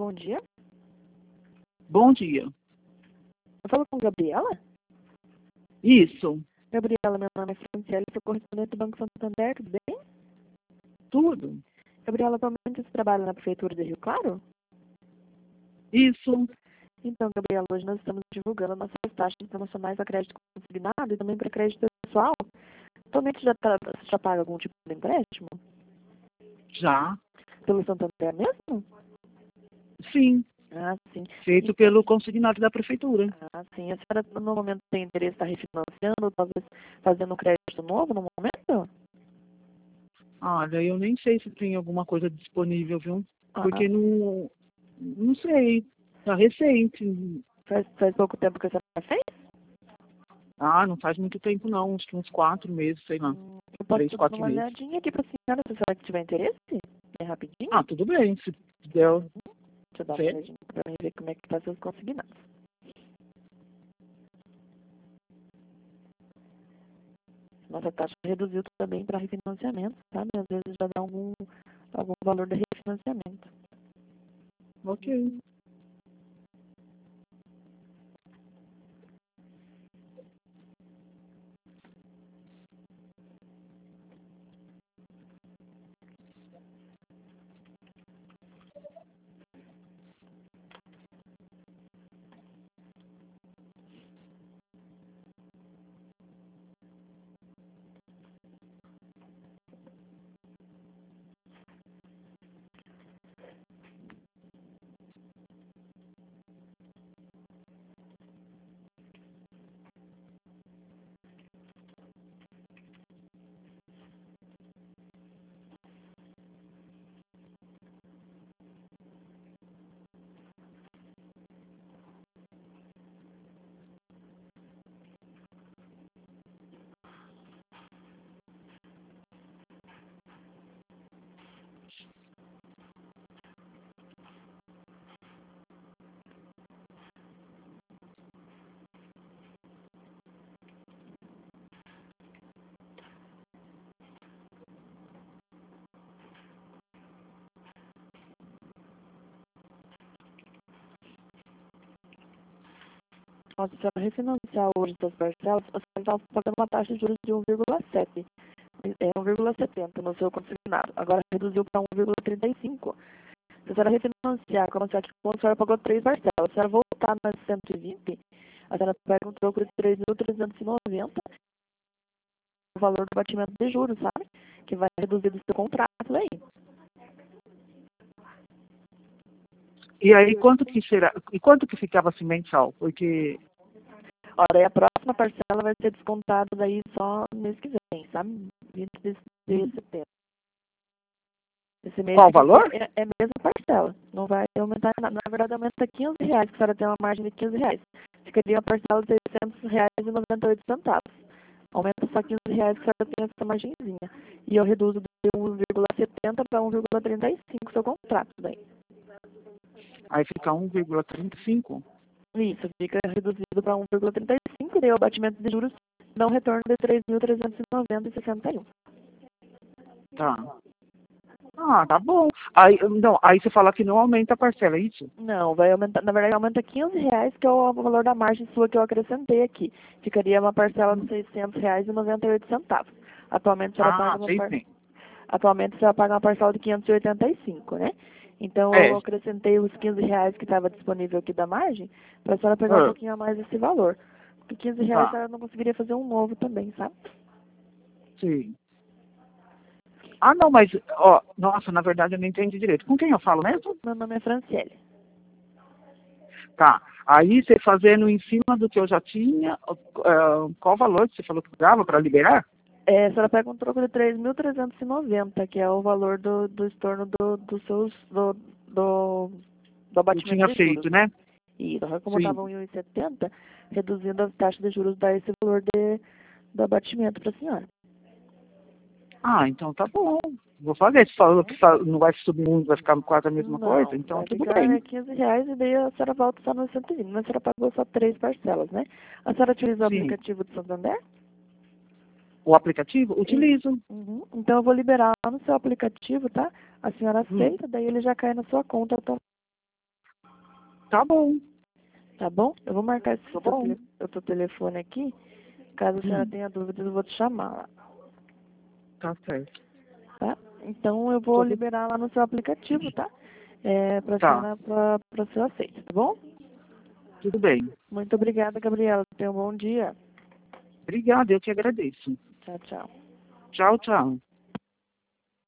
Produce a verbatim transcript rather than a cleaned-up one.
bom dia. Bom dia. Eu falo com Gabriela? Isso. Gabriela, meu nome é Franciele, sou correspondente do Banco Santander, tudo bem? Tudo. Gabriela, atualmente você trabalha na Prefeitura de Rio Claro? Isso. Então, Gabriela, hoje nós estamos divulgando nossas taxas promocionais para crédito consignado e também para crédito pessoal. Atualmente já, tá, você já paga algum tipo de empréstimo? Já. Pelo Santander mesmo? Sim. Ah, sim. Feito E, pelo consignado da prefeitura. ah, sim. A senhora no momento tem interesse em estar refinanciando, talvez fazendo um crédito novo no momento? Olha, eu nem sei se tem alguma coisa disponível, viu? Ah, Porque não, não sei. Tá recente. faz, faz pouco tempo que a senhora fez? Ah, não faz muito tempo não. Acho que uns quatro meses, sei lá. Hum, eu posso Três, dar quatro uma meses. olhadinha aqui para a senhora, se a senhora tiver interesse. Bem rapidinho. Ah, tudo bem. Se der Deixa eu dar uma certo. olhadinha para mim ver como é que está seus consignados. Nossa taxa reduziu também para refinanciamento, sabe? Às vezes já dá algum, algum valor de refinanciamento. Ok. Nossa, se ela refinanciar hoje suas parcelas, a senhora está pagando uma taxa de juros de um vírgula sete. É um vírgula setenta no seu consignado. Agora reduziu para um vírgula trinta e cinco. Se a senhora refinanciar, como a senhora, a senhora pagou três parcelas, se a senhora voltar nas cento e vinte, a senhora pega um troco de três mil trezentos e noventa, o valor do batimento de juros, sabe? Que vai reduzir do seu contrato aí. E aí, quanto que será? E quanto que ficava assim mensal? Porque... Ora, e a próxima parcela vai ser descontada daí só no mês que vem, sabe? vinte de de setembro. Esse mês Qual o valor? é, é a mesma parcela. Não vai aumentar nada. Na verdade, aumenta quinze reais, que a senhora tem uma margem de quinze reais. Ficaria uma parcela de seiscentos reais e noventa e oito centavos. Aumenta só quinze reais, que a senhora tem essa margenzinha. E eu reduzo de um vírgula setenta para um vírgula trinta e cinco seu contrato daí. Aí fica um vírgula trinta e cinco. Isso, fica reduzido para um vírgula trinta e cinco e daí o batimento de juros dá um retorno de três mil trezentos e noventa e sessenta e um. Tá. Ah, tá bom. Aí, não, aí você fala que não aumenta a parcela, é isso? Não, vai aumentar, na verdade aumenta quinze reais, que é o valor da margem sua que eu acrescentei aqui. Ficaria uma parcela de seiscentos reais e noventa e oito centavos. Atualmente a senhora Ah, paga uma sei par... sim. Atualmente você vai pagar uma parcela de quinhentos e oitenta e cinco, né? Então eu É. acrescentei os quinze reais que estava disponível aqui da margem, para a senhora pegar um Ah, pouquinho a mais desse valor. Porque quinze reais a tá. senhora não conseguiria fazer um novo também, sabe? Sim. Ah, não, mas, ó, nossa, na verdade eu não entendi direito. Com quem eu falo mesmo? Meu nome é Franciele. Tá. Aí você fazendo em cima do que eu já tinha, uh, qual o valor que você falou que dava para liberar? É, a senhora pega um troco de três mil trezentos e noventa, que é o valor do, do estorno do, do seus, do, do, do Eu abatimento tinha de juros. feito, né? E então, como Sim. estava um vírgula e setenta, reduzindo a taxa de juros, dá esse valor de, do abatimento para a senhora. Ah, então tá bom. Vou fazer. Você falou que fa- não vai subir muito, vai ficar quase a mesma coisa, Não, então vai tudo ficar bem. é, quinze reais e daí a senhora volta só nos cento e vinte. Mas a senhora pagou só três parcelas, né? A senhora utiliza o Sim. aplicativo do Santander? O aplicativo? E, Utilizo. uhum. Então eu vou liberar lá no seu aplicativo, tá? A senhora Hum. aceita, daí ele já cai na sua conta. Então Tá bom. Tá bom? Eu vou marcar esse Tá teu, bom. tele, o teu telefone aqui. Caso a senhora Hum. tenha dúvidas, eu vou te chamar lá. Tá certo. Tá? Então eu vou Tô... liberar lá no seu aplicativo, tá? É, pra Tá. senhora, pra, pra seu aceito, tá bom? Tudo bem. Muito obrigada, Gabriela. Tenha um bom dia. Obrigada, eu que agradeço. Tchau, tchau. Tchau, tchau.